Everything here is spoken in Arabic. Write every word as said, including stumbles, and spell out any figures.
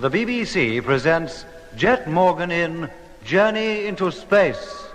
The B B C presents Jet Morgan in Journey into Space.